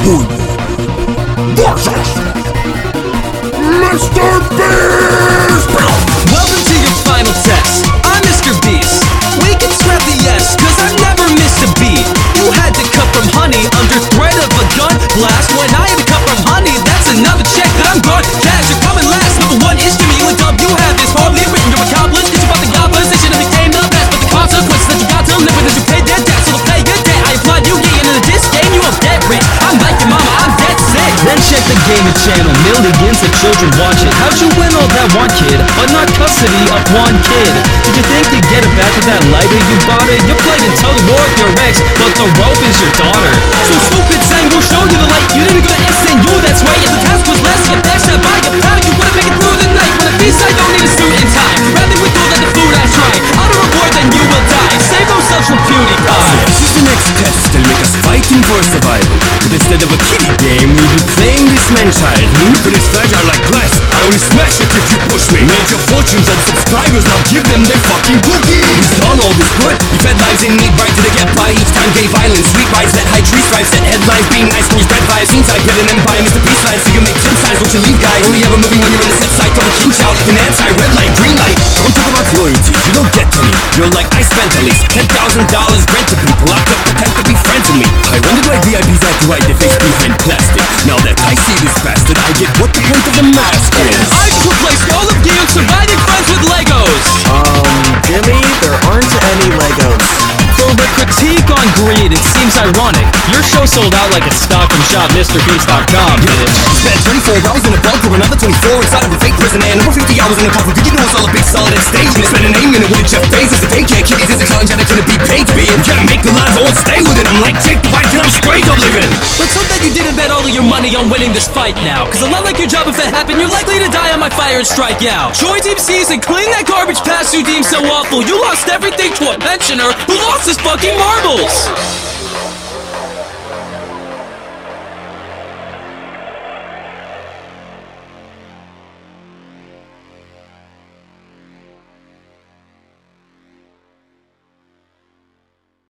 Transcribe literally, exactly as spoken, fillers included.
who versus Mister Beast! Welcome to your final test. I'm Mister Beast. We can scrap the S, cause I've never missed a beat. You had to cut from honey under threat of a gun blast. When I had to cut from honey, that's another check that I'm gone. Cash, you're coming last. Number one is Jimmy, you and Dub, you have this hardly written. You're accomplished, it's about the god position and became the best. But the consequences that you got to live with is you paid their debt, so they'll pay your debt. I applaud you, yeah, and in this game you are dead rich. I'm like your mama, I'm dead sick. Then check the gaming channel, millions of children watch it. How'd you win all that one kid, but not custody of one kid? Did you think to get it back with that lighter you bought it? You're playing tug of war with your ex, but the rope is your daughter. So stupid saying we'll show you the light. You didn't go to S N U, that's right. If the task was less, you backstab by your pound, you wouldn't make it through the night. When a beast I don't need a suit and tie. Rather with all that the food I try. Honor reward, then you will die. Save ourselves from PewDiePie. This is the next test, they'll make us fighting for survival. But instead of a kiddie game, we'll be playing this man-child. Hmm? But it's fragile like glass, I only smash it if you push me. Made your fortunes and subscribers, now give them their fucking bookies. We've done all this good, we fed lives in need, right to the get by. Each time gay violence, sweet rides that high tree strives, set headlines, being nice when you spread vibes. Seems I build an empire, Mister Peace lines, so you make ten signs, don't you leave guys. Only ever moving when you're on the set side, don't kinch out like an anti-red light, green light. Don't talk about loyalty, you don't get to me. You're like, I spent at least ten thousand dollars rent to people locked up, pretend to be friends with me. I wonder why V I Ps have to hide their face behind plastic. Now that I see this bastard, I get what the point of the mask is. I've replaced all of you surviving friends with Legos. Um, Jimmy, there aren't any Legos. For the critique on greed, it seems ironic. Your show sold out like a stock and shop, Mr Beast dot com, bitch. Spent twenty-four hours in a bunker, another twenty-four inside of a fake prison, and over fifty hours in a coffin. Did you know it's all a big solid stage? And spend an aim in it with a Jeff Bezos. If they can't kick it, it's a challenge and I couldn't be paid to be in. Gotta make the lives all stay with it. I'm like Jake the White, and I'm straight up living. Let's hope that you didn't bet all of your money on winning this fight now. Cause a lot like your job, if that happened, you're likely to die on my fire and strike out. Join Team C's and clean that garbage past you deem so awful. You lost everything to a pensioner who lost his fucking marbles.